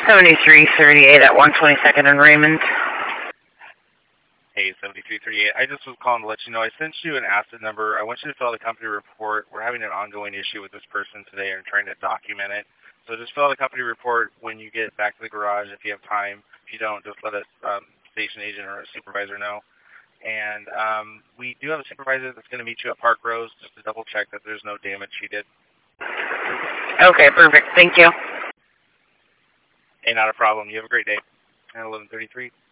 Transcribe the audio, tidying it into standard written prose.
7338 at 122nd and Raymond. Hey, 7338. I just was calling to let you know I sent you an asset number. I want you to fill out a company report. We're having an ongoing issue with this person today and trying to document it. So just fill out a company report when you get back to the garage if you have time. If you don't, just let a station agent or a supervisor know. And we do have a supervisor that's going to meet you at Park Rose just to double check that there's no damage she did. Okay, perfect. Thank you. Hey, not a problem. You have a great day. 11:33.